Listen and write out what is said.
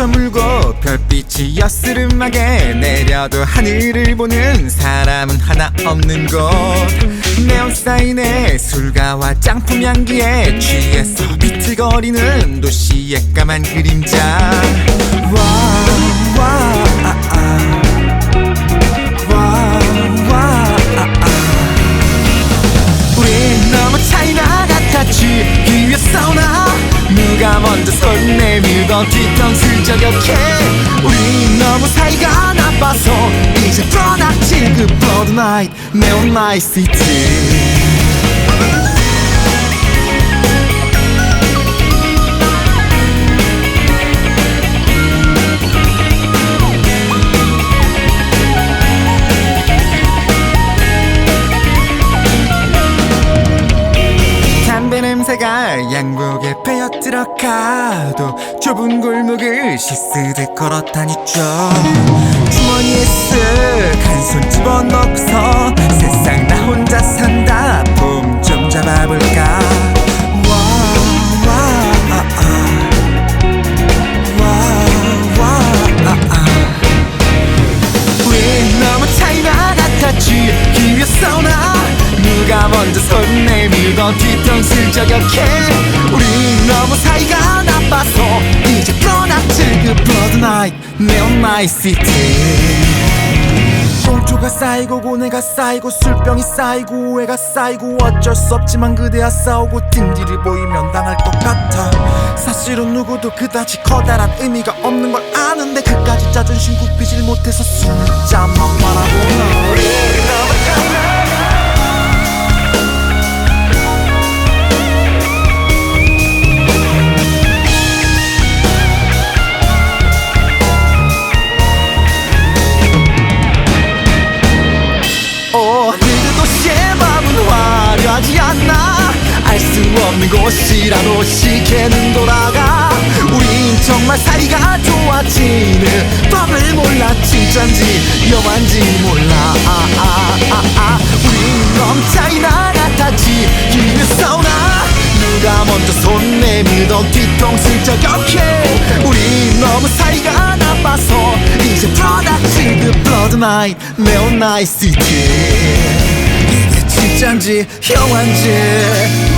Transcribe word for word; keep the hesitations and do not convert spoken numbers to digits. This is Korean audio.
저물고 별빛이 여스름하게 내려도 하늘을 보는 사람은 하나 없는 곳. 네온 사인에 술가와 짱품 향기에 취해서 비틀거리는 도시의 까만 그림자. 와, 와, 아, 아. 와, 와, 아, 아. 우린 너무 차이나 같았지. 이 위에 싸우나 누가 먼저 손 내밀던 뒤통수 저격해. 우린 너무 사이가 나빠서 이제 떠났지. 그 Blood Night Neon Night City. 냄새가 양복에 배어 들어가도 좁은 골목을 시스듯 걸어다니죠. 주머니에 쓱 한 손 집어넣고서 세상 나 혼자 산다 폼 좀 잡아볼까. 와, 와, 아, 아. 와, 와, 아, 아. 우린 너무 차이나 같았지. 기회 싸우나 누가 먼저 손 내밀던 뒤통수 저격해. 우린 너무 사이가 나빠서 이제 떠났지. 그 Blood Night Neon Night City. 꽁초가 쌓이고 고뇌가 쌓이고 술병이 쌓이고 오해가 쌓이고 어쩔 수 없지만 그대와 싸우고 등질이 보이면 당할 것 같아. 사실은 누구도 그다지 커다란 의미가 없는 걸 아는데 그까지 자존심 굽히질 못해서 숨잠만 바라보나. 우리 너무 차이나. 화려하지 않나. 알 수 없는 곳이라도 시계는 돌아가. 우린 정말 사이가 좋아지는 법을 몰라. 진짠지 여한지 몰라. 아, 아, 아, 아. 우린 너무 차이나 같았지. 기회 싸우나 누가 먼저 손 내밀던 뒤통수 저격해. 우린 너무 사이가 나빠서 이제 떠났지. 그 Blood Night Neon Night City. 진짠지 영화인지